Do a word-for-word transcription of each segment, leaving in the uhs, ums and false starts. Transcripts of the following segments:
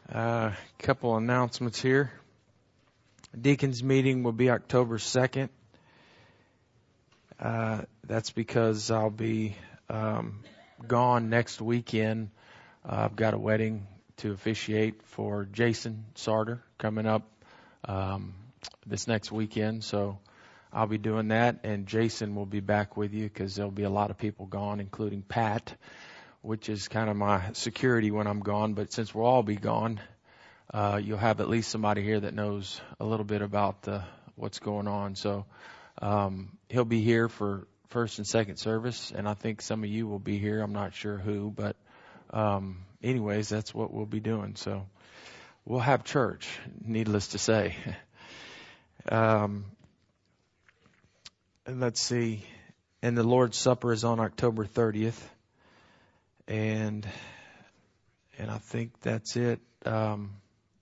A uh, couple announcements here. Deacons meeting will be October second. Uh, that's because I'll be um, gone next weekend. Uh, I've got a wedding to officiate for Jason Sarter coming up um, this next weekend. So I'll be doing that, and Jason will be back with you because there'll be a lot of people gone, including Pat, which is kind of my security when I'm gone. But since we'll all be gone, uh, you'll have at least somebody here that knows a little bit about uh, what's going on. So um, he'll be here for first and second service, and I think some of you will be here. I'm not sure who, but um, anyways, that's what we'll be doing. So we'll have church, needless to say. um, and let's see. And the Lord's Supper is on October thirtieth. And and I think that's it. Um,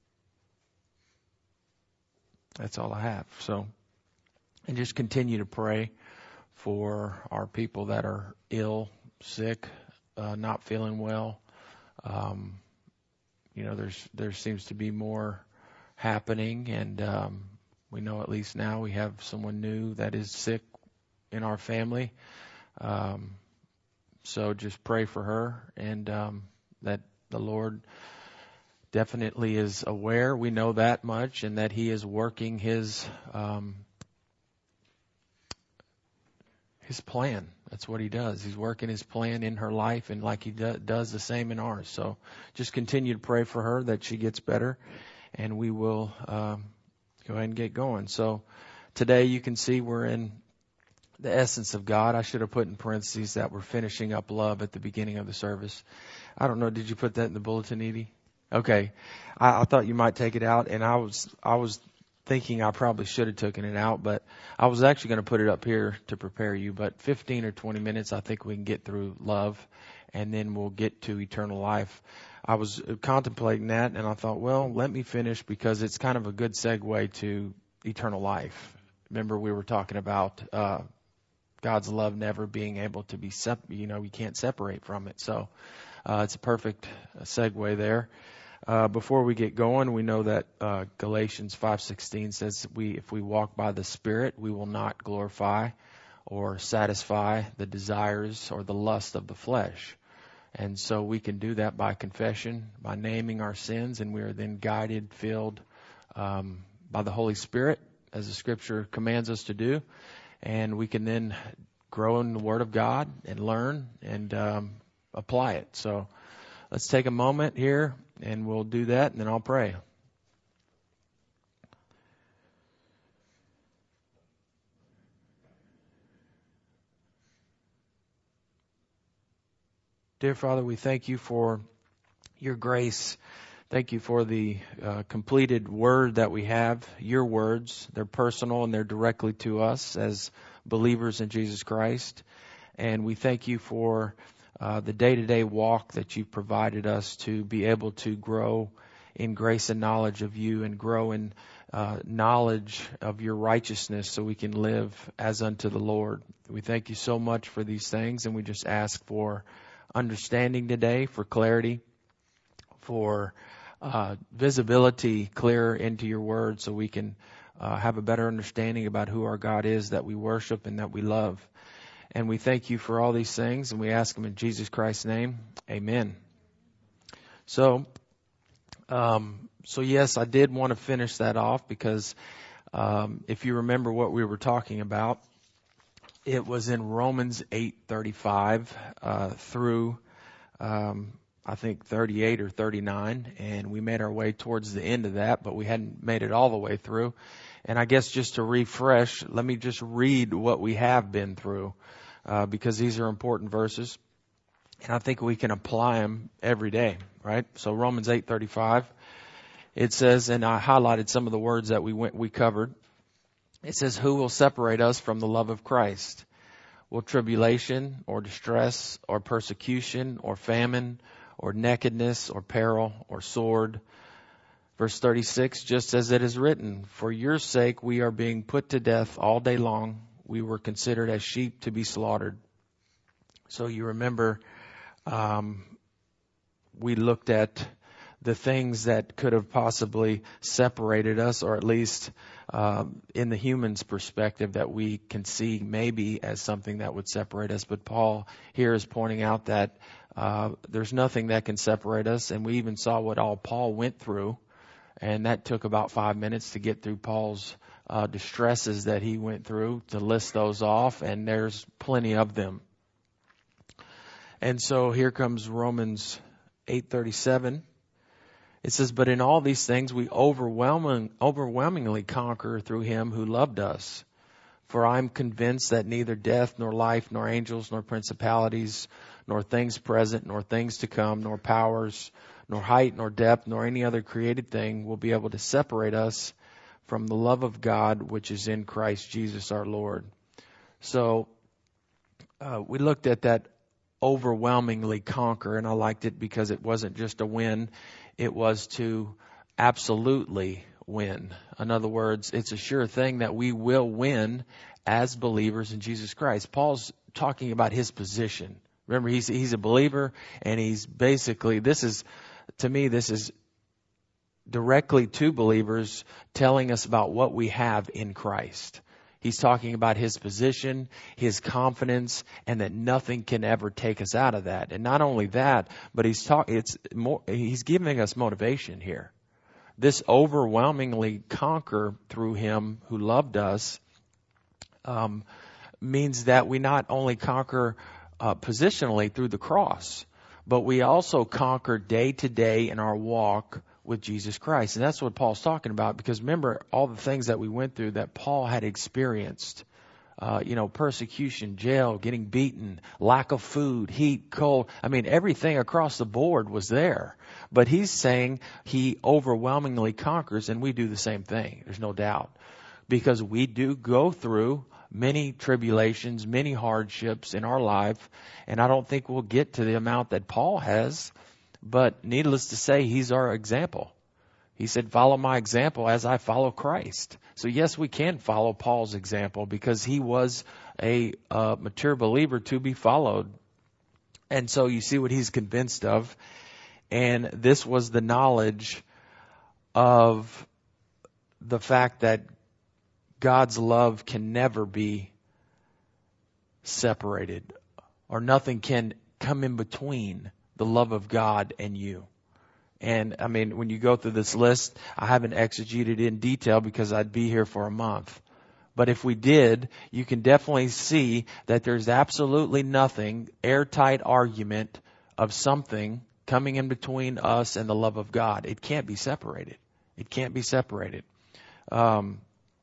that's all I have. So, and just continue to pray for our people that are ill, sick, uh, not feeling well. Um, you know, there's there seems to be more happening, and um, we know at least now we have someone new that is sick in our family. Um, So just pray for her, and um, that the Lord definitely is aware. We know that much, and that He is working His um, His plan. That's what He does. He's working His plan in her life, and like He do, does the same in ours. So just continue to pray for her that she gets better, and we will um, go ahead and get going. So today you can see we're in the essence of God. I should have put in parentheses that we're finishing up love at the beginning of the service. I don't know. Did you put that in the bulletin, Edie? Okay. I, I thought you might take it out, and I was I was thinking I probably should have taken it out, but I was actually going to put it up here to prepare you. But fifteen or twenty minutes, I think we can get through love, and then we'll get to eternal life. I was contemplating that, and I thought, well, let me finish because it's kind of a good segue to eternal life. Remember, we were talking about uh God's love never being able to be, sep- you know, you can't separate from it. So uh, it's a perfect segue there. Uh, before we get going, we know that uh, Galatians five sixteen says we, if we walk by the Spirit, we will not glorify or satisfy the desires or the lust of the flesh. And so we can do that by confession, by naming our sins, and we are then guided, filled um, by the Holy Spirit, as the Scripture commands us to do. And we can then grow in the Word of God and learn and um, apply it. So let's take a moment here, and we'll do that, and then I'll pray. Dear Father, we thank you for your grace. Thank you for the uh, completed word that we have, your words. They're personal and they're directly to us as believers in Jesus Christ. And we thank you for uh, the day-to-day walk that you've provided us to be able to grow in grace and knowledge of you, and grow in uh, knowledge of your righteousness so we can live as unto the Lord. We thank you so much for these things, and we just ask for understanding today, for clarity, for uh, visibility clear into your word so we can uh, have a better understanding about who our God is that we worship and that we love. And we thank you for all these things, and we ask them in Jesus Christ's name. Amen. So, um, so yes, I did want to finish that off because um, if you remember what we were talking about, it was in Romans eight thirty-five uh, through um I think thirty-eight or thirty-nine, and we made our way towards the end of that, but we hadn't made it all the way through. And I guess just to refresh, let me just read what we have been through, uh, because these are important verses, and I think we can apply them every day, right? So Romans eight thirty-five, it says, and I highlighted some of the words that we went, we covered. It says, "Who will separate us from the love of Christ? Will tribulation or distress or persecution or famine or nakedness, or peril, or sword?" Verse thirty-six, "Just as it is written, for your sake we are being put to death all day long. We were considered as sheep to be slaughtered." So you remember um, we looked at the things that could have possibly separated us, or at least um, in the human's perspective that we can see maybe as something that would separate us. But Paul here is pointing out that uh, there's nothing that can separate us. And we even saw what all Paul went through. And that took about five minutes to get through Paul's uh, distresses that he went through, to list those off. And there's plenty of them. And so here comes Romans eight thirty-seven. It says, but in all these things we overwhelming, overwhelmingly conquer through him who loved us. For I am convinced that neither death, nor life, nor angels, nor principalities, nor things present, nor things to come, nor powers, nor height, nor depth, nor any other created thing will be able to separate us from the love of God, which is in Christ Jesus our Lord. So uh, we looked at that overwhelmingly conquer, and I liked it because it wasn't just a win. It was to absolutely win. In other words, it's a sure thing that we will win as believers in Jesus Christ. Paul's talking about his position. Remember, he's he's a believer, and he's basically, this is, to me, this is directly to believers telling us about what we have in Christ. He's talking about his position, his confidence, and that nothing can ever take us out of that. And not only that, but he's talk, it's more, he's giving us motivation here. This overwhelmingly conquer through him who loved us um, means that we not only conquer uh, positionally through the cross, but we also conquer day to day in our walk with Jesus Christ. And that's what Paul's talking about, because remember all the things that we went through that Paul had experienced. Uh, you know, persecution, jail, getting beaten, lack of food, heat, cold. I mean, everything across the board was there. But he's saying he overwhelmingly conquers, and we do the same thing. There's no doubt. Because we do go through many tribulations, many hardships in our life. And I don't think we'll get to the amount that Paul has. But needless to say, he's our example. He said, follow my example as I follow Christ. So yes, we can follow Paul's example because he was a uh, mature believer to be followed. And so you see what he's convinced of. And this was the knowledge of the fact that God's love can never be separated, or nothing can come in between the love of God and you. And I mean, when you go through this list, I haven't exegeted in detail because I'd be here for a month. But if we did, you can definitely see that there's absolutely nothing, airtight argument of something coming in between us and the love of God. It can't be separated. It can't be separated. Um,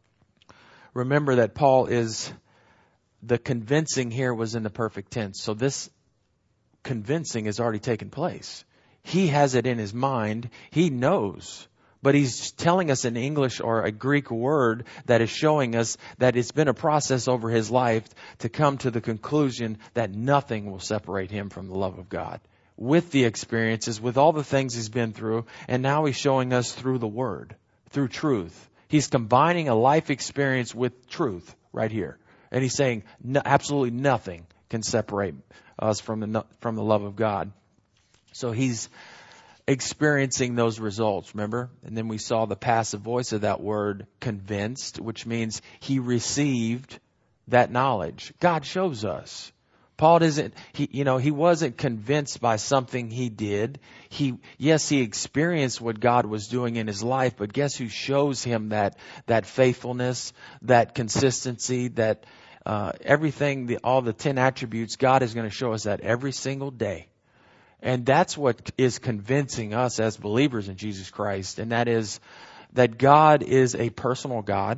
remember that Paul is, the convincing here was in the perfect tense. So this convincing has already taken place. He has it in his mind. He knows. But he's telling us in English or a Greek word that is showing us that it's been a process over his life to come to the conclusion that nothing will separate him from the love of God. With the experiences, with all the things he's been through, and now he's showing us through the Word, through truth. He's combining a life experience with truth right here. And he's saying no, absolutely nothing can separate us from the from the love of God. So he's experiencing those results, remember? And then we saw the passive voice of that word, convinced, which means he received that knowledge. God shows us. Paul doesn't, he, you know, he wasn't convinced by something he did. He, yes, he experienced what God was doing in his life, but guess who shows him that, that faithfulness, that consistency, that, uh, everything, the, all the ten attributes, God is going to show us that every single day. And that's what is convincing us as believers in Jesus Christ. And that is that God is a personal God.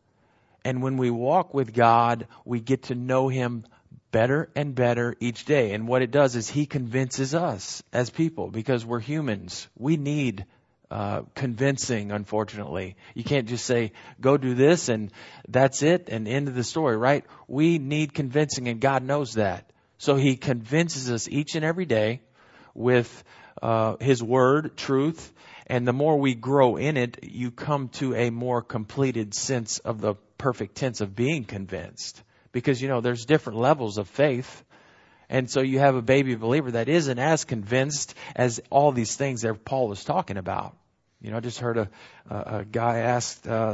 And when we walk with God, we get to know Him better and better each day. And what it does is He convinces us as people, because we're humans. We need uh, convincing, unfortunately. You can't just say, go do this and that's it and end of the story, right? We need convincing, and God knows that. So He convinces us each and every day with uh, His Word, truth. And the more we grow in it, you come to a more completed sense of the perfect tense of being convinced. Because, you know, there's different levels of faith. And so you have a baby believer that isn't as convinced as all these things that Paul is talking about. You know, I just heard a, a, a guy asked, uh,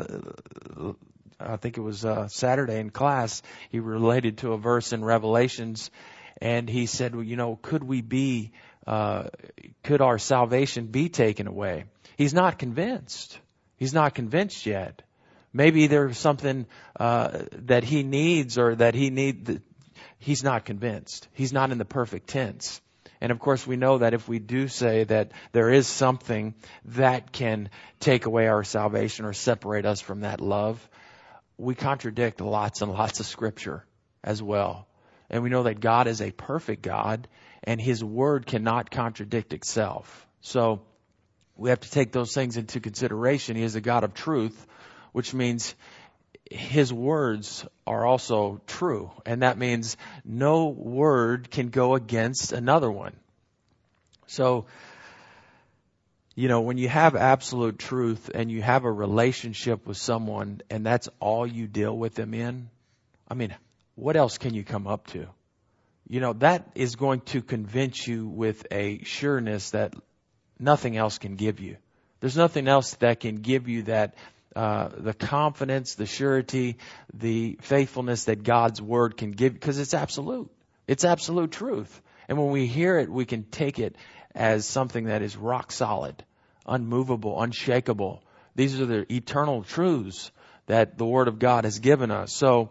I think it was uh, Saturday in class, he related to a verse in Revelations, and he said, well, you know, could we be, uh, could our salvation be taken away? He's not convinced. He's not convinced yet. Maybe there's something uh, that he needs or that he need. He's not convinced. He's not in the perfect tense. And of course, we know that if we do say that there is something that can take away our salvation or separate us from that love, we contradict lots and lots of Scripture as well. And we know that God is a perfect God, and His Word cannot contradict itself. So we have to take those things into consideration. He is a God of truth, which means His words are also true. And that means no word can go against another one. So, you know, when you have absolute truth and you have a relationship with someone and that's all you deal with them in, I mean, what else can you come up to? You know, that is going to convince you with a sureness that nothing else can give you. There's nothing else that can give you that Uh, the confidence, the surety, the faithfulness that God's Word can give, because it's absolute. It's absolute truth. And when we hear it, we can take it as something that is rock solid, unmovable, unshakable. These are the eternal truths that the Word of God has given us. So,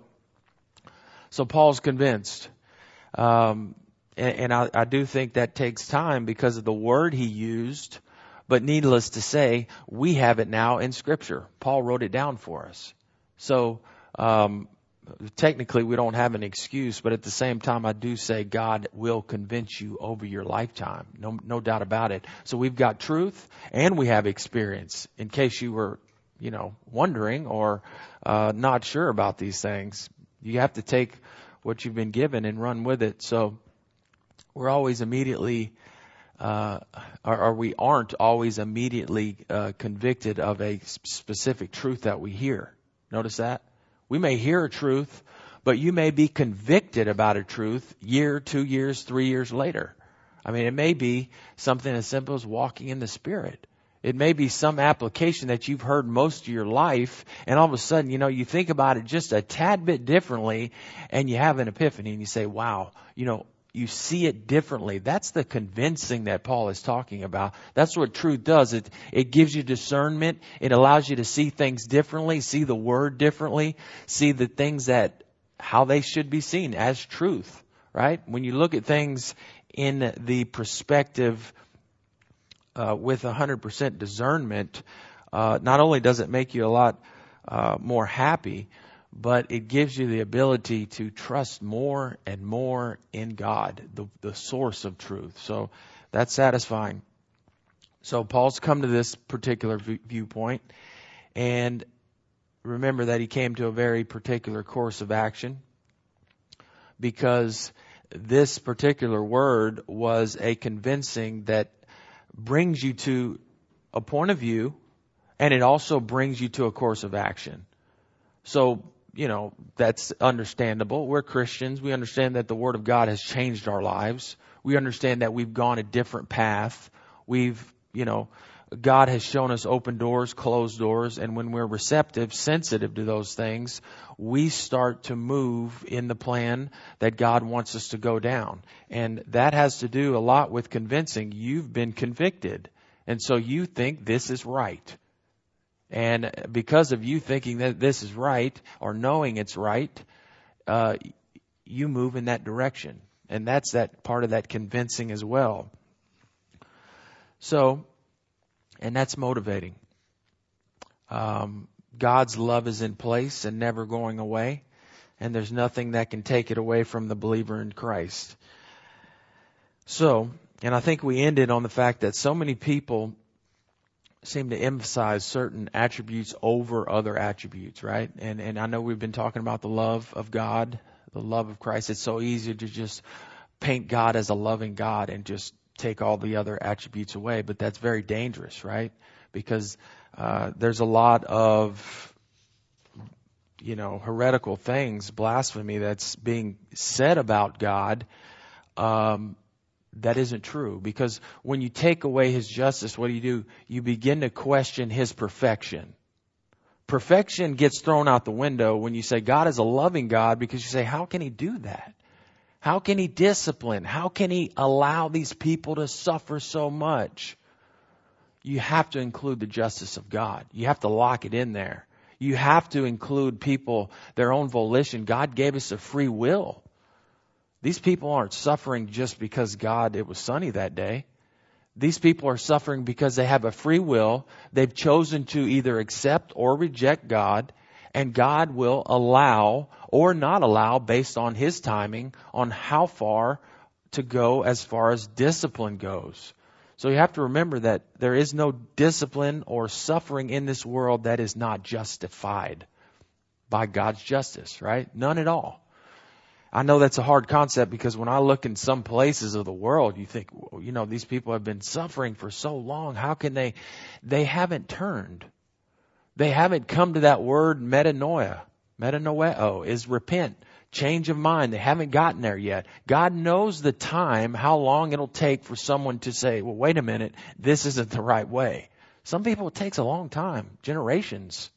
so Paul's convinced. Um, and and I, I do think that takes time because of the word he used. But needless to say, we have it now in Scripture. Paul wrote it down for us. So um, technically we don't have an excuse, but at the same time I do say God will convince you over your lifetime. No, no doubt about it. So we've got truth and we have experience, in case you were, you know, wondering or uh, not sure about these things. You have to take what you've been given and run with it. So we're always immediately Uh, or, or we aren't always immediately uh, convicted of a specific truth that we hear. Notice that? We may hear a truth, but you may be convicted about a truth year, two years, three years later. I mean, it may be something as simple as walking in the Spirit. It may be some application that you've heard most of your life, and all of a sudden, you know, you think about it just a tad bit differently, and you have an epiphany, and you say, wow, you know, you see it differently. That's the convincing that Paul is talking about. That's what truth does. It it gives you discernment. It allows you to see things differently, see the Word differently, see the things that, how they should be seen as truth, right? When you look at things in the perspective uh, with one hundred percent discernment, uh, not only does it make you a lot uh, more happy, but it gives you the ability to trust more and more in God, the, the source of truth. So that's satisfying. So Paul's come to this particular v- viewpoint, and remember that he came to a very particular course of action, because this particular word was a convincing that brings you to a point of view, and it also brings you to a course of action. So, you know, that's understandable. We're Christians. We understand that the Word of God has changed our lives. We understand that we've gone a different path. We've, you know, God has shown us open doors, closed doors, and when we're receptive, sensitive to those things, we start to move in the plan that God wants us to go down. And that has to do a lot with convincing. You've been convicted, and so you think this is right. And because of you thinking that this is right, or knowing it's right, uh, you move in that direction. And that's that part of that convincing as well. So, and that's motivating. Um, God's love is in place and never going away. And there's nothing that can take it away from the believer in Christ. So, and I think we ended on the fact that so many people seem to emphasize certain attributes over other attributes, right? And and I know we've been talking about the love of God, the love of Christ. It's so easy to just paint God as a loving God and just take all the other attributes away, but that's very dangerous, right? Because uh, there's a lot of, you know, heretical things, blasphemy that's being said about God um, that isn't true. Because when you take away his justice, what do you do? You begin to question his perfection. Perfection gets thrown out the window when you say God is a loving God, because you say, how can he do that? How can he discipline? How can he allow these people to suffer so much? You have to include the justice of God. You have to lock it in there. You have to include people, their own volition. God gave us a free will. These people aren't suffering just because God, it was sunny that day. These people are suffering because they have a free will. They've chosen to either accept or reject God, and God will allow or not allow based on his timing on how far to go as far as discipline goes. So you have to remember that there is no discipline or suffering in this world that is not justified by God's justice, right? None at all. I know that's a hard concept, because when I look in some places of the world, you think, well, you know, these people have been suffering for so long. How can they? They haven't turned. They haven't come to that word metanoia. Metanoeo is repent, change of mind. They haven't gotten there yet. God knows the time, how long it'll take for someone to say, well, wait a minute, this isn't the right way. Some people, it takes a long time, generations.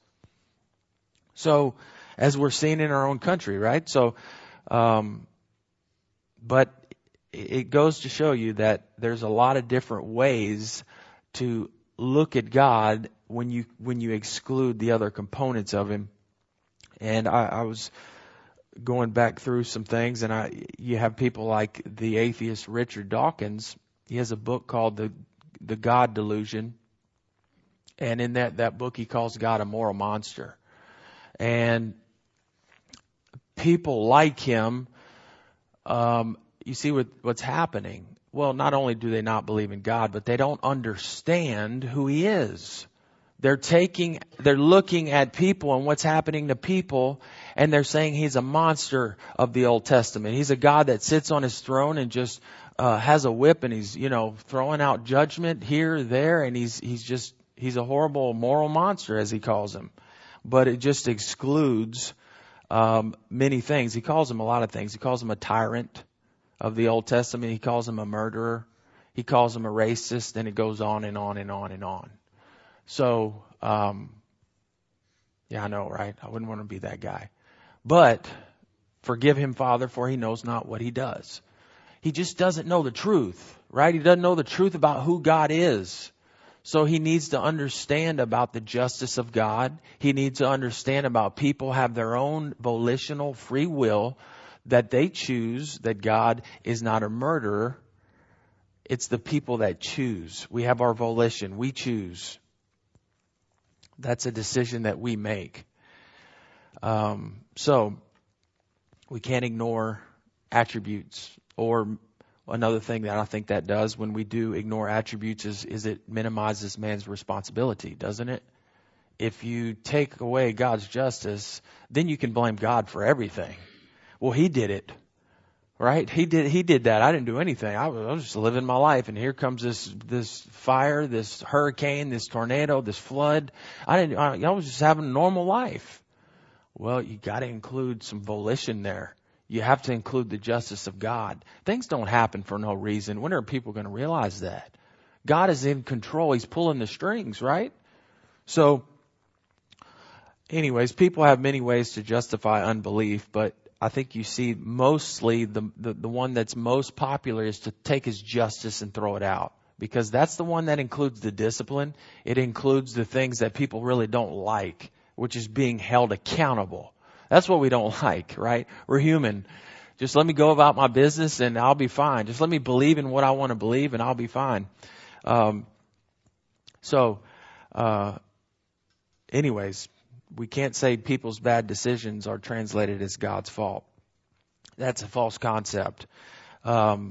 So, as we're seeing in our own country, right? So, Um, but it goes to show you that there's a lot of different ways to look at God when you when you exclude the other components of him. And I, I was going back through some things, and I you have people like the atheist Richard Dawkins. He has a book called the the God Delusion, and in that that book he calls God a moral monster. And people like him, um, you see what, what's happening. Well, not only do they not believe in God, but they don't understand who he is. They're taking, they're looking at people and what's happening to people, and they're saying he's a monster of the Old Testament. He's a God that sits on his throne and just uh, has a whip, and he's, you know, throwing out judgment here, there, and he's he's just he's a horrible moral monster, as he calls him. But it just excludes Um, many things. He calls him a lot of things. He calls him a tyrant of the Old Testament. He calls him a murderer. He calls him a racist, and it goes on and on and on and on. So, um, yeah, I know, right? I wouldn't want to be that guy. But forgive him, Father, for he knows not what he does. He just doesn't know the truth, right? He doesn't know the truth about who God is. So he needs to understand about the justice of God. He needs to understand about people have their own volitional free will, that they choose that God is not a murderer. It's the people that choose. We have our volition. We choose. That's a decision that we make. Um, so we can't ignore attributes. Or another thing that I think that does when we do ignore attributes is, is it minimizes man's responsibility, doesn't it? If you take away God's justice, then you can blame God for everything. Well, he did it, right? He did, he did that. I didn't do anything. I was, I was just living my life, and here comes this, this fire, this hurricane, this tornado, this flood. I didn't, I, I was just having a normal life. Well, you got to include some volition there. You have to include the justice of God. Things don't happen for no reason. When are people going to realize that? God is in control. He's pulling the strings, right? So, anyways, people have many ways to justify unbelief, but I think you see mostly the, the, the one that's most popular is to take his justice and throw it out. Because that's the one that includes the discipline. It includes the things that people really don't like, which is being held accountable. That's what we don't like, right? We're human. Just let me go about my business and I'll be fine. Just let me believe in what I want to believe and I'll be fine. Um, so, uh, anyways, we can't say people's bad decisions are translated as God's fault. That's a false concept. Um,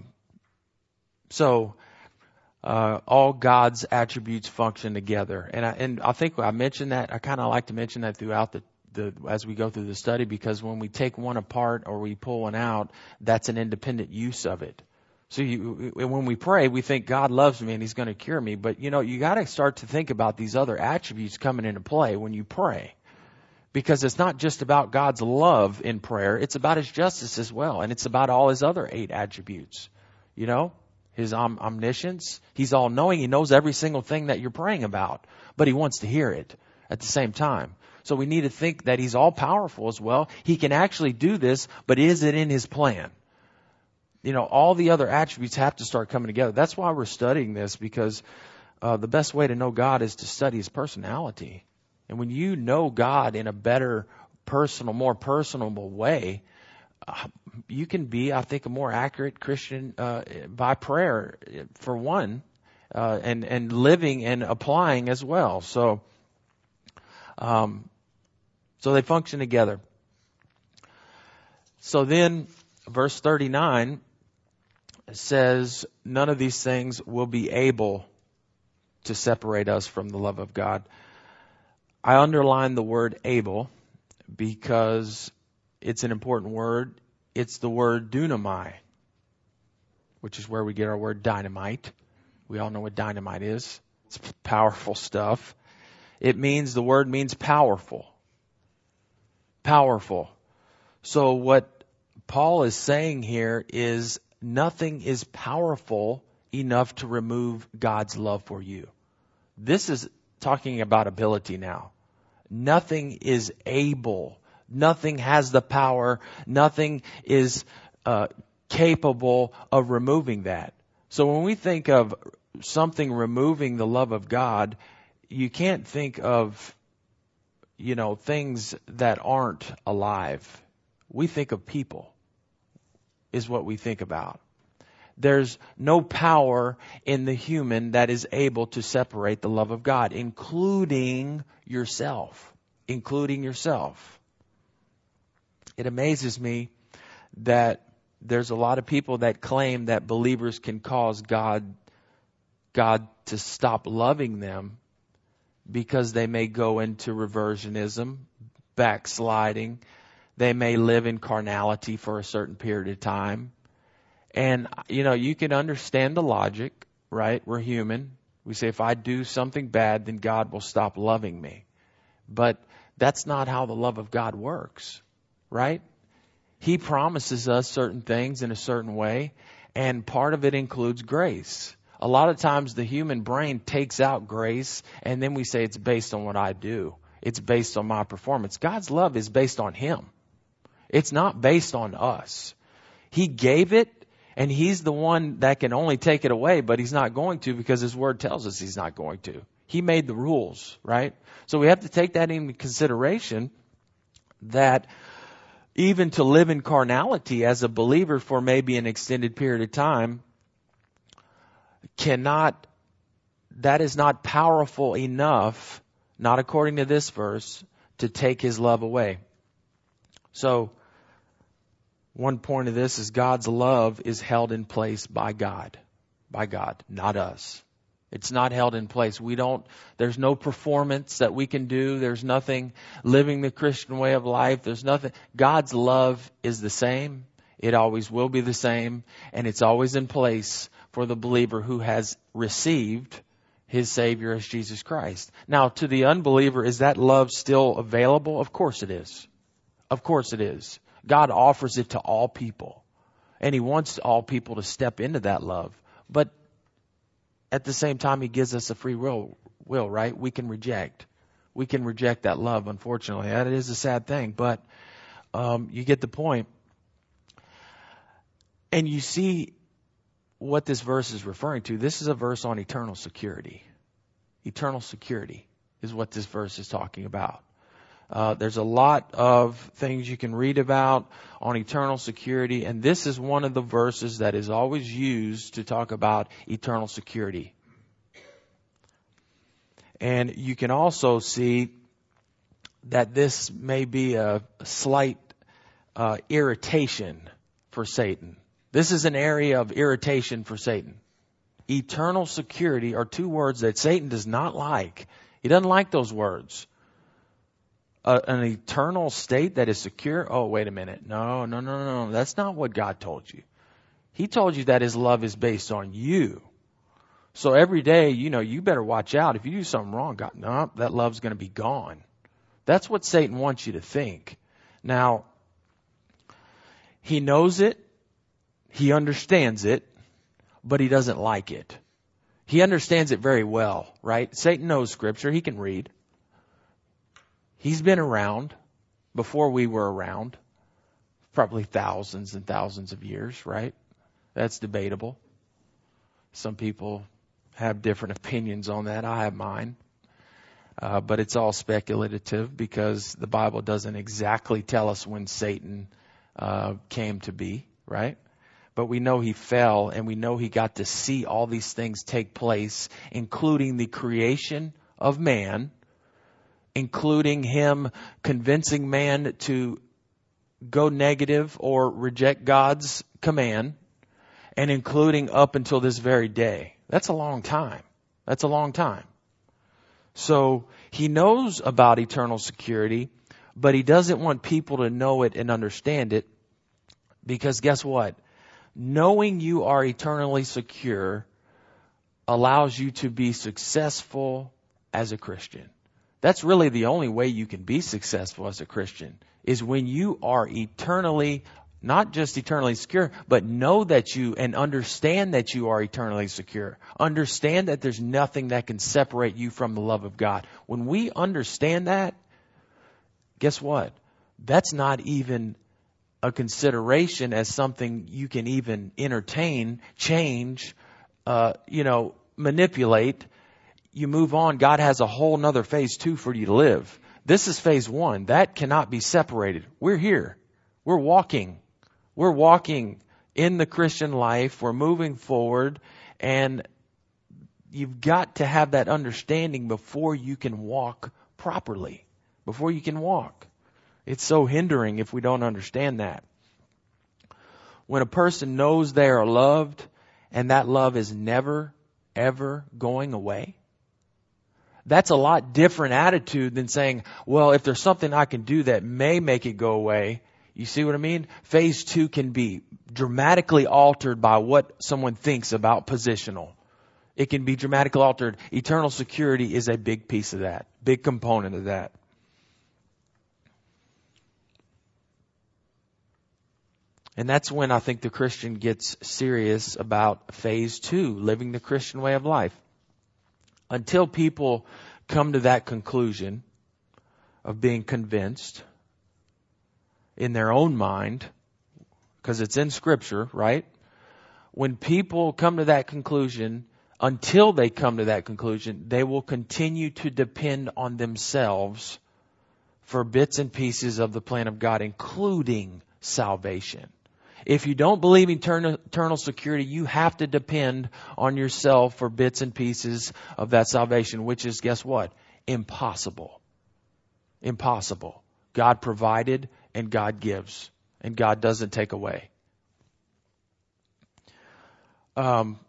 so, uh, all God's attributes function together. And I, and I think I mentioned that, I kind of like to mention that throughout the The, as we go through the study, because when we take one apart or we pull one out, that's an independent use of it. So you, when we pray, we think God loves me and he's going to cure me. But, you know, you got to start to think about these other attributes coming into play when you pray. Because it's not just about God's love in prayer. It's about his justice as well. And it's about all his other eight attributes. you know, his om- omniscience. He's all knowing. He knows every single thing that you're praying about, but he wants to hear it at the same time. So we need to think that he's all powerful as well. He can actually do this, but is it in his plan? You know, all the other attributes have to start coming together. That's why we're studying this, because uh, the best way to know God is to study his personality. And when you know God in a better personal, more personable way, uh, you can be, I think, a more accurate Christian uh, by prayer, for one, uh, and, and living and applying as well. So, um, so they function together. So then, verse thirty-nine says, none of these things will be able to separate us from the love of God. I underline the word able because it's an important word. It's the word dunamai, which is where we get our word dynamite. We all know what dynamite is. It's powerful stuff. It means, the word means powerful. Powerful. So what Paul is saying here is nothing is powerful enough to remove God's love for you. This is talking about ability now. Nothing is able. Nothing has the power. Nothing is uh, capable of removing that. So when we think of something removing the love of God, you can't think of, you know, things that aren't alive. We think of people, is what we think about. There's no power in the human that is able to separate the love of God, including yourself, including yourself. It amazes me that there's a lot of people that claim that believers can cause God, God to stop loving them because they may go into reversionism, backsliding. They may live in carnality for a certain period of time. And, you know, you can understand the logic, right? We're human. We say, if I do something bad, then God will stop loving me. But that's not how the love of God works, right? He promises us certain things in a certain way, and part of it includes grace. A lot of times the human brain takes out grace, and then we say it's based on what I do. It's based on my performance. God's love is based on him. It's not based on us. He gave it, and he's the one that can only take it away, but he's not going to, because his word tells us he's not going to. He made the rules, right? So we have to take that into consideration, that even to live in carnality as a believer for maybe an extended period of time cannot, that is not powerful enough, not according to this verse, to take his love away. So, one point of this is God's love is held in place by God. By God, not us. It's not held in place. We don't, there's no performance that we can do. There's nothing living the Christian way of life. There's nothing. God's love is the same. It always will be the same. And it's always in place for the believer who has received his Savior as Jesus Christ. Now, to the unbeliever, is that love still available? Of course it is. Of course it is. God offers it to all people. And he wants all people to step into that love. But at the same time, he gives us a free will, will, right? We can reject. We can reject that love, unfortunately. That is a sad thing, but um, you get the point. And you see what this verse is referring to. This is a verse on eternal security. Eternal security is what this verse is talking about. Uh, there's a lot of things you can read about on eternal security, and this is one of the verses that is always used to talk about eternal security. And you can also see that this may be a slight uh, irritation for Satan. This is an area of irritation for Satan. Eternal security are two words that Satan does not like. He doesn't like those words. Uh, an eternal state that is secure? Oh, wait a minute. No, no, no, no. That's not what God told you. He told you that his love is based on you. So every day, you know, you better watch out. If you do something wrong, God, no, that love's going to be gone. That's what Satan wants you to think. Now, he knows it. He understands it. but he doesn't like it. He understands it very well, right? Satan knows Scripture. He can read. He's been around before we were around, probably thousands and thousands of years, right? That's debatable. Some people have different opinions on that. I have mine. Uh, but it's all speculative because the Bible doesn't exactly tell us when Satan uh, came to be, right? But we know he fell, and we know he got to see all these things take place, including the creation of man, including him convincing man to go negative or reject God's command, and including up until this very day. That's a long time. That's a long time. So he knows about eternal security, but he doesn't want people to know it and understand it, because guess what? Knowing you are eternally secure allows you to be successful as a Christian. That's really the only way you can be successful as a Christian, is when you are eternally, not just eternally secure, but know that you and understand that you are eternally secure. Understand that there's nothing that can separate you from the love of God. When we understand that, guess what? That's not even a consideration as something you can even entertain, change, uh, you know, manipulate. You move on. God has a whole nother phase two for you to live. This is phase one. That cannot be separated. We're here. We're walking. We're walking in the Christian life. We're moving forward. And you've got to have that understanding before you can walk properly. Before you can walk. It's so hindering if we don't understand that. When a person knows they are loved and that love is never, ever going away, that's a lot different attitude than saying, well, if there's something I can do that may make it go away. You see what I mean? Phase two can be dramatically altered by what someone thinks about positional. It can be dramatically altered. Eternal security is a big piece of that, big component of that. And that's when I think the Christian gets serious about phase two, living the Christian way of life. Until people come to that conclusion of being convinced in their own mind, because it's in Scripture, right? When people come to that conclusion, until they come to that conclusion, they will continue to depend on themselves for bits and pieces of the plan of God, including salvation. If you don't believe in eternal, eternal security, you have to depend on yourself for bits and pieces of that salvation, which is, guess what? Impossible. Impossible. God provided and God gives, and God doesn't take away. Um,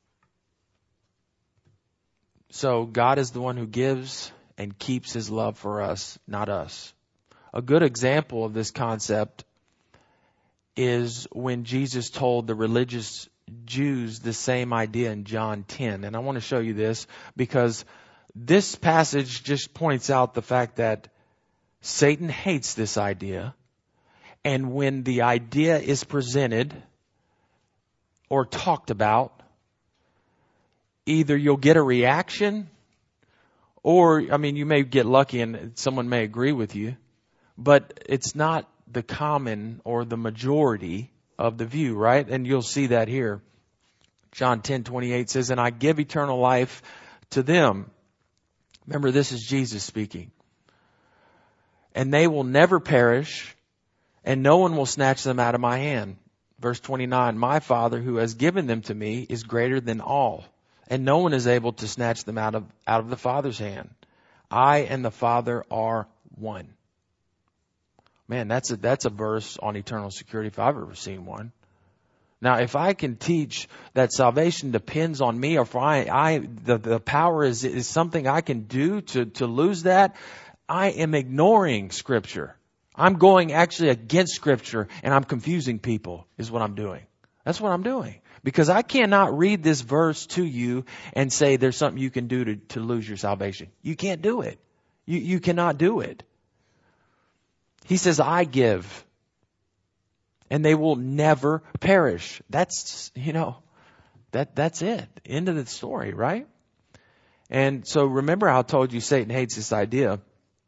so God is the one who gives and keeps His love for us, not us. A good example of this concept is when Jesus told the religious Jews the same idea in John ten. And I want to show you this because this passage just points out the fact that Satan hates this idea. And when the idea is presented or talked about, either you'll get a reaction or, I mean, you may get lucky and someone may agree with you, but it's not the common or the majority of the view, right? And you'll see that here. John ten twenty-eight says, and I give eternal life to them. Remember, this is Jesus speaking. And they will never perish, and no one will snatch them out of my hand. Verse twenty-nine, my Father who has given them to me is greater than all, and no one is able to snatch them out of, out of the Father's hand. I and the Father are one. Man, that's a, that's a verse on eternal security if I've ever seen one. Now, if I can teach that salvation depends on me, or if I, I the, the power is, is something I can do to, to lose that, I am ignoring Scripture. I'm going actually against Scripture, and I'm confusing people is what I'm doing. That's what I'm doing. Because I cannot read this verse to you and say there's something you can do to, to lose your salvation. You can't do it. You, you cannot do it. He says, I give, and they will never perish. That's, you know, That, that's it. End of the story, right? And so remember how I told you Satan hates this idea,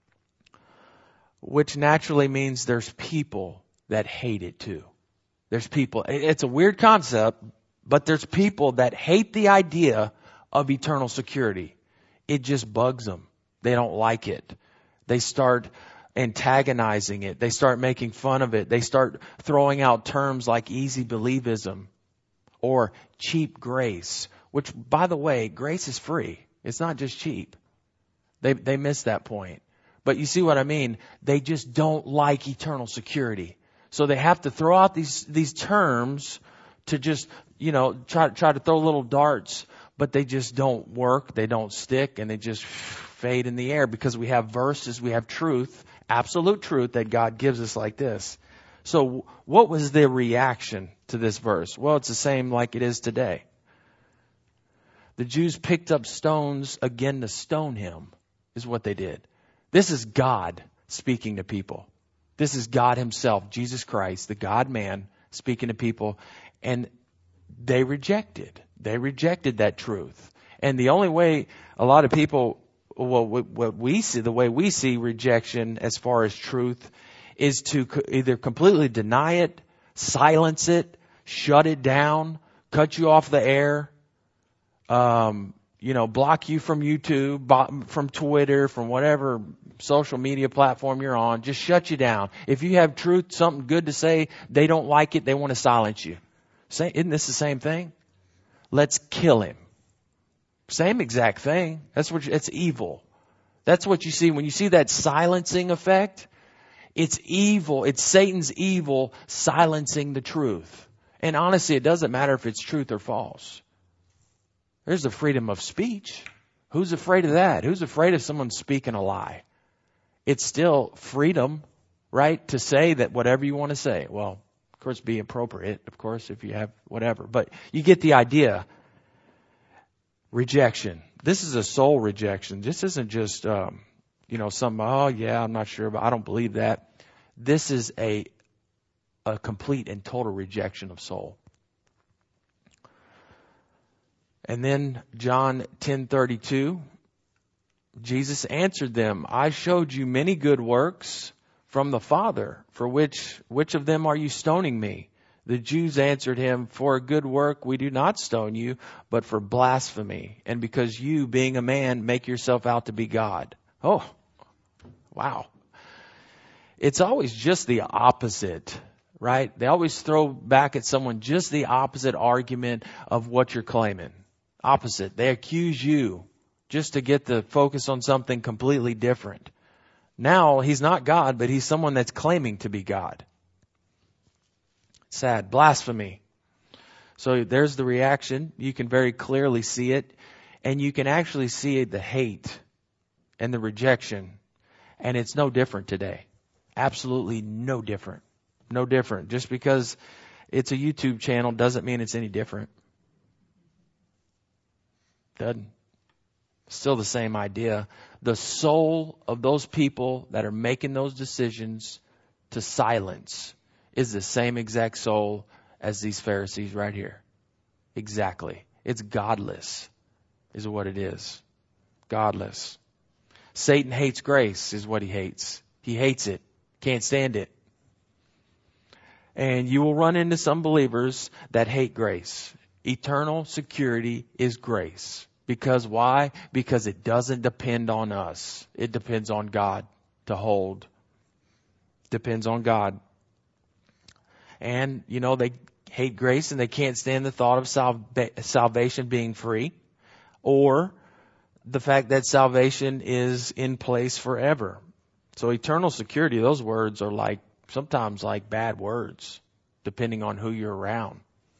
which naturally means there's people that hate it too. There's people, it's a weird concept, but there's people that hate the idea of eternal security. It just bugs them. They don't like it. They start antagonizing it. They start making fun of it. They start throwing out terms like easy believism or cheap grace, which, by the way, grace is free. It's not just cheap. They they miss that point. But you see what I mean? They just don't like eternal security. So they have to throw out these these terms to just, you know, try try to throw little darts, but they just don't work, they don't stick, and they just fade in the air because we have verses, we have truth, absolute truth that God gives us like this. So what was the reaction to this verse? Well, it's the same like it is today. The Jews picked up stones again to stone him, is what they did. This is God speaking to people. This is God himself, Jesus Christ, the God-man, speaking to people. And they rejected. They rejected that truth. And the only way a lot of people, well, what we see, the way we see rejection as far as truth, is to either completely deny it, silence it, shut it down, cut you off the air, um, you know, block you from YouTube, from Twitter, from whatever social media platform you're on. Just shut you down. If you have truth, something good to say, they don't like it. They want to silence you. Say, isn't this the same thing? Let's kill him. Same exact thing. That's what, it's evil. That's what you see when you see that silencing effect. It's evil. It's Satan's evil silencing the truth. And honestly, it doesn't matter if it's truth or false. There's the freedom of speech. Who's afraid of that? Who's afraid of someone speaking a lie? It's still freedom, right? To say that whatever you want to say. Well, of course, be appropriate, of course, if you have whatever. But you get the idea. Rejection. This is a soul rejection. This isn't just, um, you know, some, oh, yeah, I'm not sure, but I don't believe that. This is a a complete and total rejection of soul. And then John ten thirty-two, Jesus answered them, I showed you many good works from the Father. For which, which of them are you stoning me? The Jews answered him, for a good work we do not stone you, but for blasphemy. And because you, being a man, make yourself out to be God. Oh, wow. It's always just the opposite, right? They always throw back at someone just the opposite argument of what you're claiming. Opposite. They accuse you just to get the focus on something completely different. Now, he's not God, but he's someone that's claiming to be God. Sad. Blasphemy. So there's the reaction. You can very clearly see it. And you can actually see the hate and the rejection. And it's no different today. Absolutely no different. No different. Just because it's a YouTube channel doesn't mean it's any different. Doesn't. Still the same idea. The soul of those people that are making those decisions to silence is the same exact soul as these Pharisees right here. Exactly. It's godless is what it is. Godless. Satan hates grace is what he hates. He hates it. Can't stand it. And you will run into some believers that hate grace. Eternal security is grace. Because why? Because it doesn't depend on us. It depends on God to hold. Depends on God. And, you know, they hate grace and they can't stand the thought of salva- salvation being free. Or the fact that salvation is in place forever. So eternal security, those words are like, sometimes like bad words, depending on who you're around.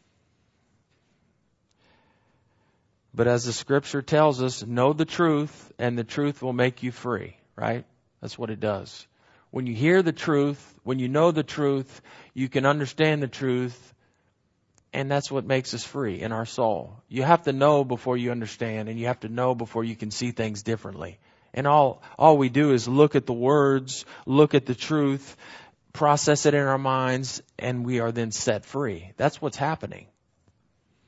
But as the scripture tells us, know the truth and the truth will make you free, right? That's what it does. When you hear the truth, when you know the truth, you can understand the truth, and that's what makes us free in our soul. You have to know before you understand, and you have to know before you can see things differently. And all, all we do is look at the words, look at the truth, process it in our minds, and we are then set free. That's what's happening.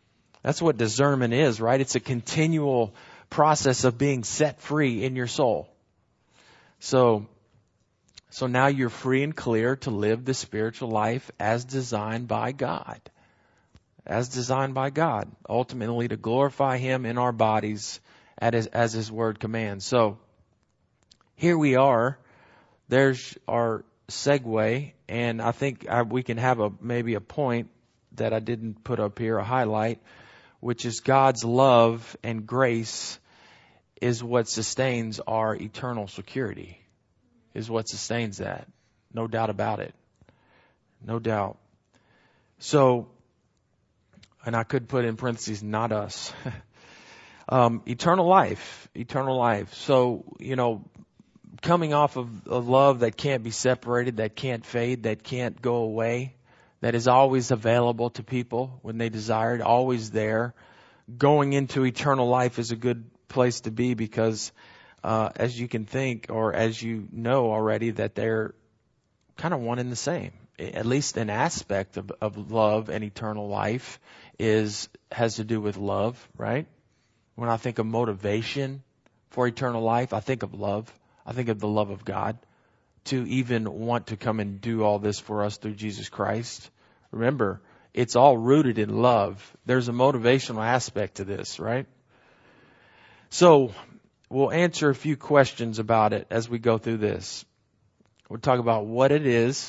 That's what discernment is, right? It's a continual process of being set free in your soul. So, so now you're free and clear to live the spiritual life as designed by God. As designed by God. Ultimately to glorify Him in our bodies as, as His Word commands. So, here we are. There's our segue. And I think I, we can have a maybe a point that I didn't put up here, a highlight, which is God's love and grace is what sustains our eternal security, is what sustains that. No doubt about it. No doubt. So, and I could put in parentheses, not us. um, eternal life, eternal life. So, you know, coming off of a love that can't be separated, that can't fade, that can't go away, that is always available to people when they desire it, always there. Going into eternal life is a good place to be because uh, as you can think, or as you know already, that they're kind of one and the same. At least an aspect of, of love and eternal life is has to do with love, right? When I think of motivation for eternal life, I think of love. I think of the love of God to even want to come and do all this for us through Jesus Christ. Remember, it's all rooted in love. There's a motivational aspect to this, right? So we'll answer a few questions about it as we go through this. We'll talk about what it is.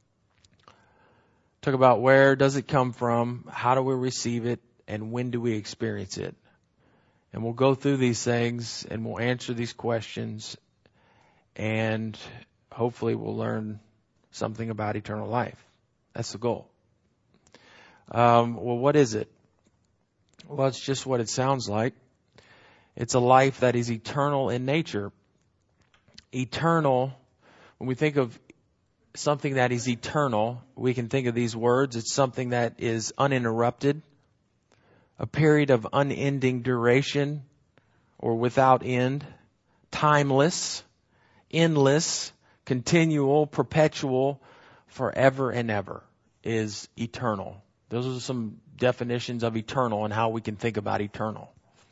Talk about where does it come from, how do we receive it, and when do we experience it. And we'll go through these things and we'll answer these questions, and hopefully we'll learn something about eternal life. That's the goal. Um, well, what is it? Well, it's just what it sounds like. It's a life that is eternal in nature. Eternal, when we think of something that is eternal, we can think of these words. It's something that is uninterrupted, a period of unending duration or without end, timeless, endless, continual, perpetual, forever and ever is eternal. Those are some definitions of eternal and how we can think about eternal.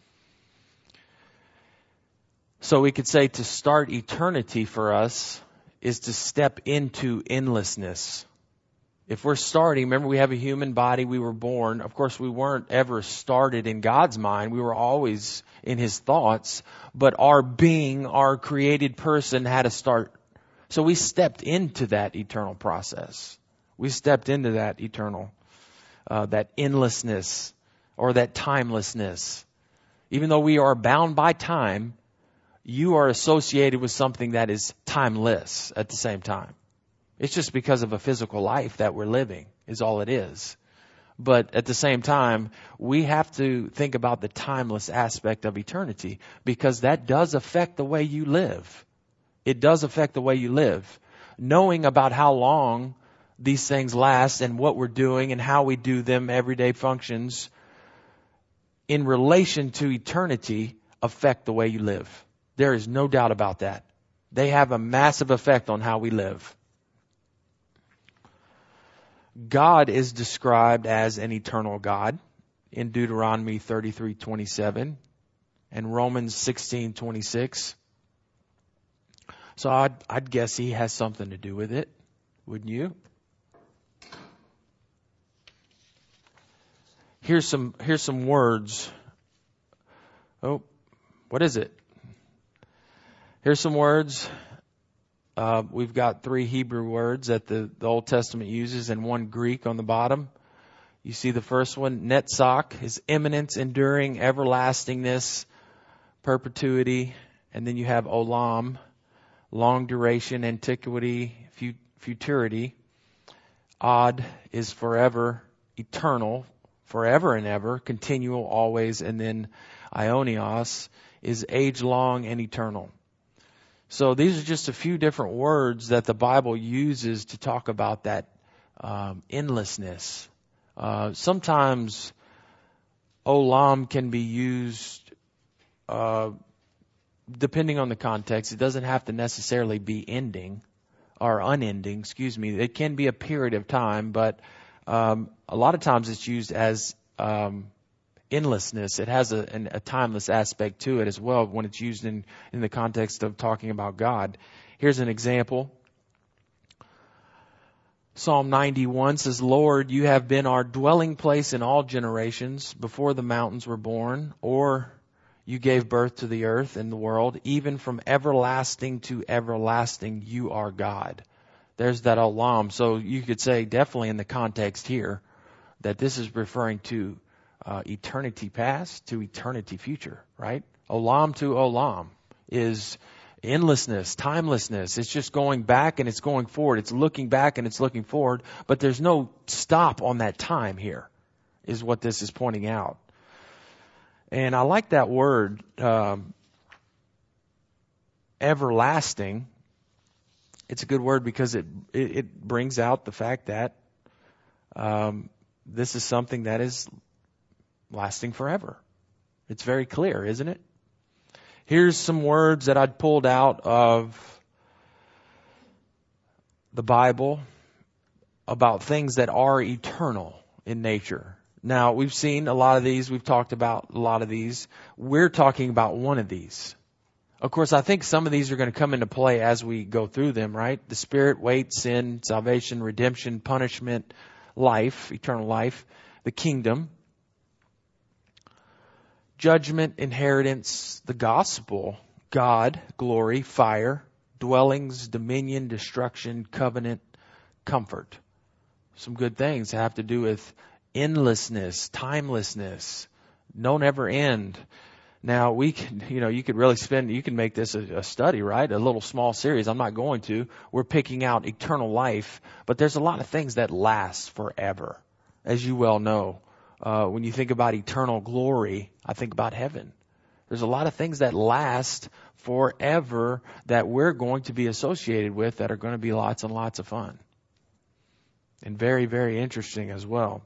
So we could say to start eternity for us is to step into endlessness. If we're starting, remember we have a human body, we were born. Of course, we weren't ever started in God's mind. We were always in His thoughts. But our being, our created person had a start. So we stepped into that eternal process. We stepped into that eternal, uh, that endlessness or that timelessness. Even though we are bound by time, you are associated with something that is timeless at the same time. It's just because of a physical life that we're living is all it is. But at the same time, we have to think about the timeless aspect of eternity because that does affect the way you live. It does affect the way you live. Knowing about how long these things last and what we're doing and how we do them, everyday functions, in relation to eternity, affect the way you live. There is no doubt about that. They have a massive effect on how we live. God is described as an eternal God in Deuteronomy thirty-three twenty-seven and Romans sixteen twenty-six. So I'd, I'd guess He has something to do with it, wouldn't you? Here's some here's some words. Oh, what is it? Here's some words. Uh, we've got three Hebrew words that the, the Old Testament uses and one Greek on the bottom. You see the first one, netzach, is eminence, enduring, everlastingness, perpetuity. And then you have olam, long duration, antiquity, futurity. Ad is forever, eternal, forever and ever, continual, always. And then aionios is age long and eternal. So these are just a few different words that the Bible uses to talk about that um, endlessness. Uh, sometimes olam can be used uh, depending on the context. It doesn't have to necessarily be ending or unending, excuse me. It can be a period of time, but um, a lot of times it's used as um, endlessness. It has a, an, a timeless aspect to it as well when it's used in, in the context of talking about God. Here's an example. Psalm ninety-one says, Lord, you have been our dwelling place in all generations before the mountains were born, or you gave birth to the earth and the world. Even from everlasting to everlasting, you are God. There's that olam. So you could say definitely in the context here that this is referring to uh, eternity past to eternity future, right? Olam to olam is endlessness, timelessness. It's just going back and it's going forward. It's looking back and it's looking forward. But there's no stop on that time here, is what this is pointing out. And I like that word, um, everlasting. It's a good word because it, it, it brings out the fact that um, this is something that is lasting forever. It's very clear, isn't it? Here's some words that I'd pulled out of the Bible about things that are eternal in nature. Now, we've seen a lot of these. We've talked about a lot of these. We're talking about one of these. Of course, I think some of these are going to come into play as we go through them, right? The Spirit, weight, sin, salvation, redemption, punishment, life, eternal life, the kingdom, judgment, inheritance, the gospel, God, glory, fire, dwellings, dominion, destruction, covenant, comfort. Some good things have to do with endlessness, timelessness, no never end. Now we can, you know, you could really spend, you can make this a, a study, right? A little small series. I'm not going to. We're picking out eternal life, but there's a lot of things that last forever, as you well know. Uh, when you think about eternal glory, I think about heaven. There's a lot of things that last forever that we're going to be associated with that are going to be lots and lots of fun. And very, very interesting as well.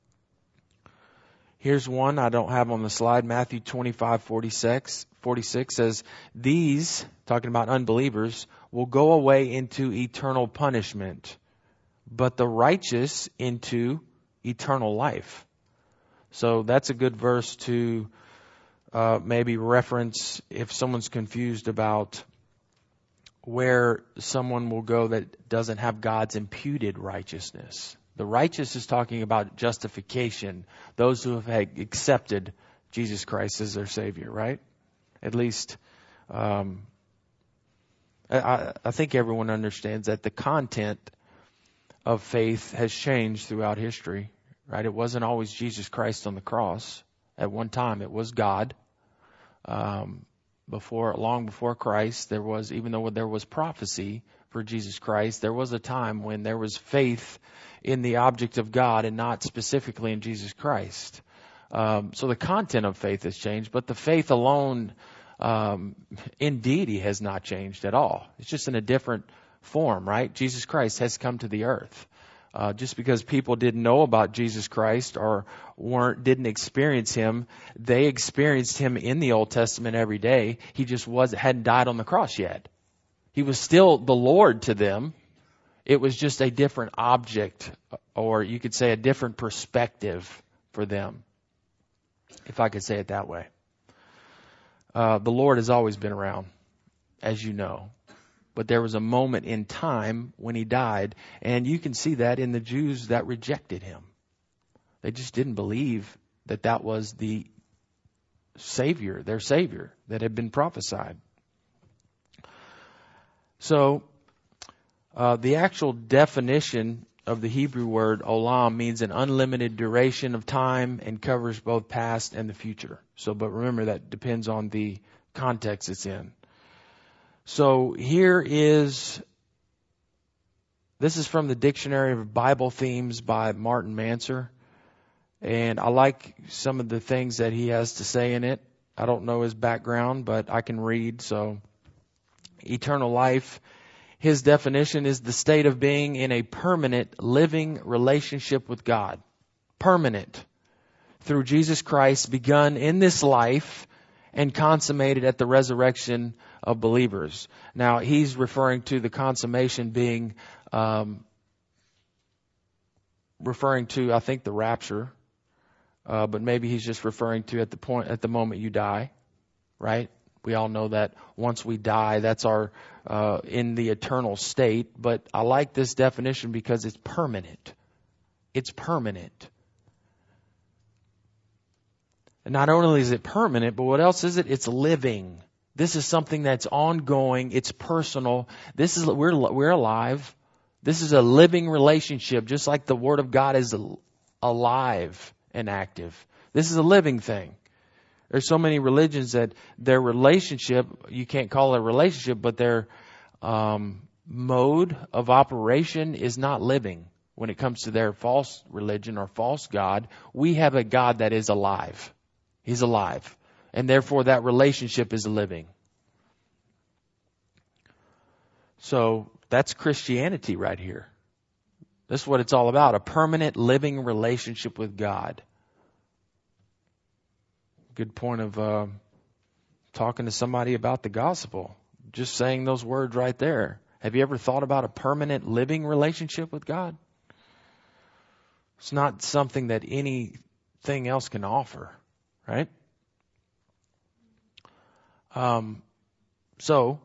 Here's one I don't have on the slide. Matthew twenty-five forty-six, forty-six says, these, talking about unbelievers, will go away into eternal punishment, but the righteous into eternal life. So that's a good verse to uh, maybe reference if someone's confused about where someone will go that doesn't have God's imputed righteousness. The righteous is talking about justification, those who have accepted Jesus Christ as their Savior, right? At least um, I, I think everyone understands that the content of faith has changed throughout history. Right? It wasn't always Jesus Christ on the cross. At one time, it was God. Um, before, long before Christ, there was, even though there was prophecy for Jesus Christ, there was a time when there was faith in the object of God and not specifically in Jesus Christ. Um, so the content of faith has changed, but the faith alone um, in deity has not changed at all. It's just in a different form, right? Jesus Christ has come to the earth. Uh, just because people didn't know about Jesus Christ or weren't didn't experience Him, they experienced Him in the Old Testament every day. He just was hadn't died on the cross yet. He was still the Lord to them. It was just a different object, or you could say a different perspective for them, if I could say it that way. Uh, the Lord has always been around, as you know. But there was a moment in time when He died, and you can see that in the Jews that rejected Him. They just didn't believe that that was the Savior, their Savior, that had been prophesied. So, uh, the actual definition of the Hebrew word olam means an unlimited duration of time and covers both past and the future. So, but remember that depends on the context it's in. So here is, this is from the Dictionary of Bible Themes by Martin Manser. And I like some of the things that he has to say in it. I don't know his background, but I can read. So, eternal life, his definition is the state of being in a permanent living relationship with God. Permanent. Through Jesus Christ, begun in this life and consummated at the resurrection of believers. Now, he's referring to the consummation being, um, referring to, I think, the rapture. Uh, but maybe he's just referring to at the point, at the moment you die, right? We all know that once we die, that's our, uh, in the eternal state. But I like this definition because it's permanent. It's permanent. And not only is it permanent, but what else is it? It's living. This is something that's ongoing. It's personal. This is, we're, we're alive. This is a living relationship, just like the Word of God is alive and active. This is a living thing. There's so many religions that their relationship, you can't call it a relationship, but their um, mode of operation is not living when it comes to their false religion or false God. We have a God that is alive. He's alive. And therefore that relationship is living. So that's Christianity right here. This is what it's all about. A permanent living relationship with God. Good point of uh, talking to somebody about the gospel. Just saying those words right there. Have you ever thought about a permanent living relationship with God? It's not something that anything else can offer, right? Um, so,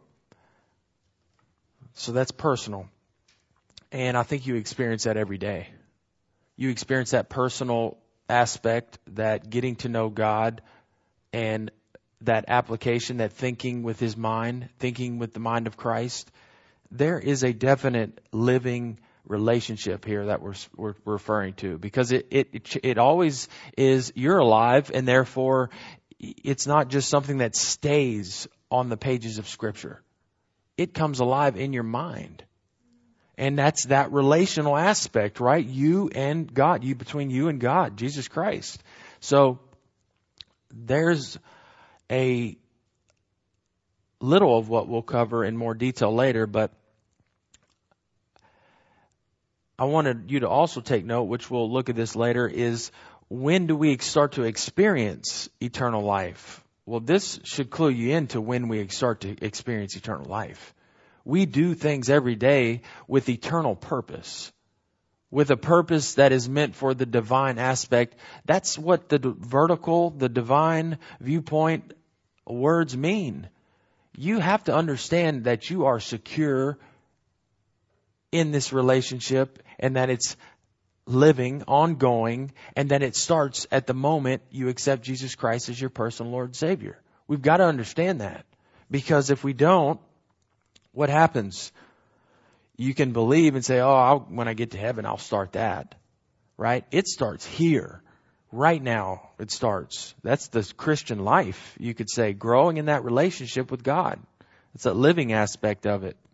so that's personal. And I think you experience that every day. You experience that personal aspect, that getting to know God, and that application, that thinking with his mind, thinking with the mind of Christ. There is a definite living relationship here that we're, we're referring to, because it, it, it always is, you're alive, and therefore it's not just something that stays on the pages of Scripture. It comes alive in your mind. And that's that relational aspect, right? You and God, you between you and God, Jesus Christ. So there's a little of what we'll cover in more detail later, but I wanted you to also take note, which we'll look at this later, is when do we start to experience eternal life? Well, this should clue you into when we start to experience eternal life. We do things every day with eternal purpose, with a purpose that is meant for the divine aspect. That's what the vertical, the divine viewpoint words mean. You have to understand that you are secure in this relationship, and that it's living, ongoing, and that it starts at the moment you accept Jesus Christ as your personal Lord and Savior. We've got to understand that, because if we don't, what happens? You can believe and say, oh, I'll, when I get to heaven, I'll start that. Right? It starts here. Right now, it starts. That's the Christian life, you could say, growing in that relationship with God. It's a living aspect of it.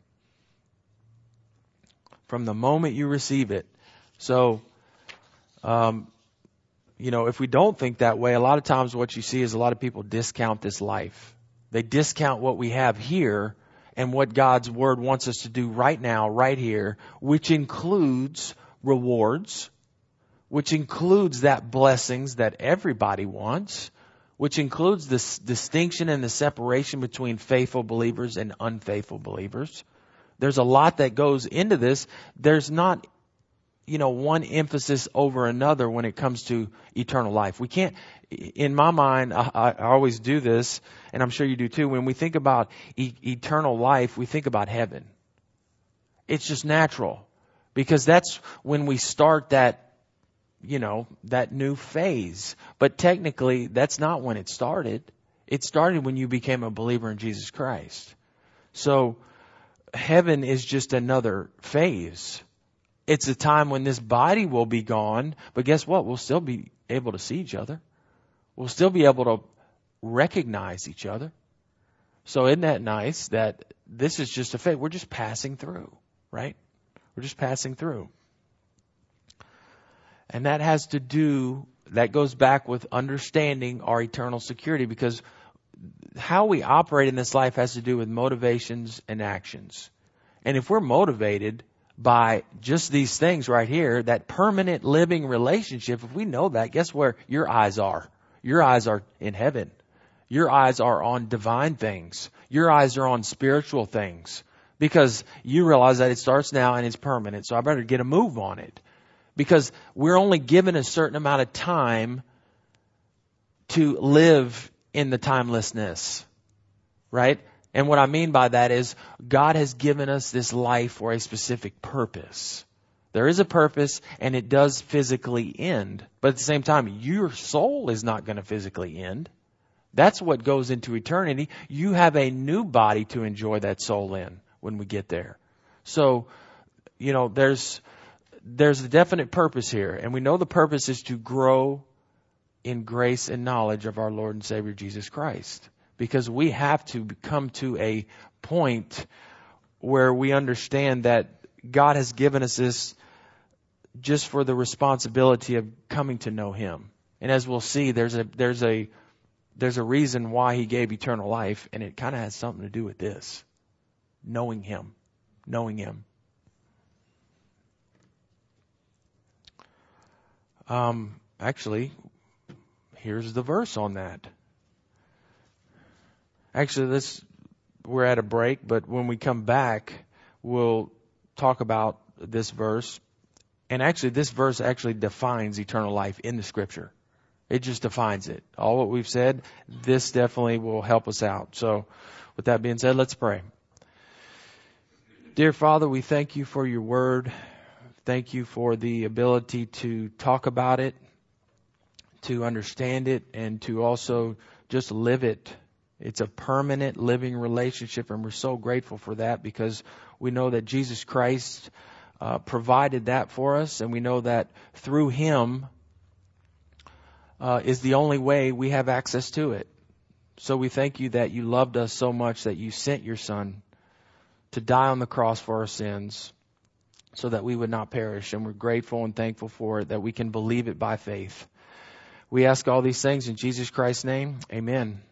From the moment you receive it. So, um, you know, if we don't think that way, a lot of times what you see is a lot of people discount this life. They discount what we have here and what God's Word wants us to do right now, right here, which includes rewards, which includes that blessings that everybody wants, which includes this distinction and the separation between faithful believers and unfaithful believers. There's a lot that goes into this. There's not, you know, one emphasis over another when it comes to eternal life. We can't, in my mind, I, I always do this, and I'm sure you do too. When we think about e- eternal life, we think about heaven. It's just natural, because that's when we start that, you know, that new phase. But technically, that's not when it started. It started when you became a believer in Jesus Christ. So, heaven is just another phase. It's a time when this body will be gone, but guess what? We'll still be able to see each other. We'll still be able to recognize each other. So isn't that nice that this is just a phase? We're just passing through, right? We're just passing through. And that has to do, that goes back with understanding our eternal security, because how we operate in this life has to do with motivations and actions. And if we're motivated by just these things right here, that permanent living relationship, if we know that, guess where your eyes are? Your eyes are in heaven. Your eyes are on divine things. Your eyes are on spiritual things, because you realize that it starts now and it's permanent. So I better get a move on it, because we're only given a certain amount of time to live in the timelessness, right? And what I mean by that is God has given us this life for a specific purpose. There is a purpose, and it does physically end. But at the same time, your soul is not going to physically end. That's what goes into eternity. You have a new body to enjoy that soul in when we get there. So, you know, there's there's a definite purpose here. And we know the purpose is to grow in grace and knowledge of our Lord and Savior Jesus Christ. Because we have to come to a point where we understand that God has given us this just for the responsibility of coming to know Him. And as we'll see, there's a there's a there's a reason why He gave eternal life, and it kind of has something to do with this. Knowing Him. Knowing Him. Um, actually, here's the verse on that. Actually, this we're at a break, but when we come back, we'll talk about this verse. And actually, this verse actually defines eternal life in the Scripture. It just defines it. All what we've said, this definitely will help us out. So, with that being said, let's pray. Dear Father, we thank you for your word. Thank you for the ability to talk about it, to understand it, and to also just live it. It's a permanent living relationship, and we're so grateful for that because we know that Jesus Christ uh, provided that for us, and we know that through Him uh, is the only way we have access to it. So we thank you that you loved us so much that you sent your Son to die on the cross for our sins so that we would not perish, and we're grateful and thankful for it, that we can believe it by faith. We ask all these things in Jesus Christ's name. Amen.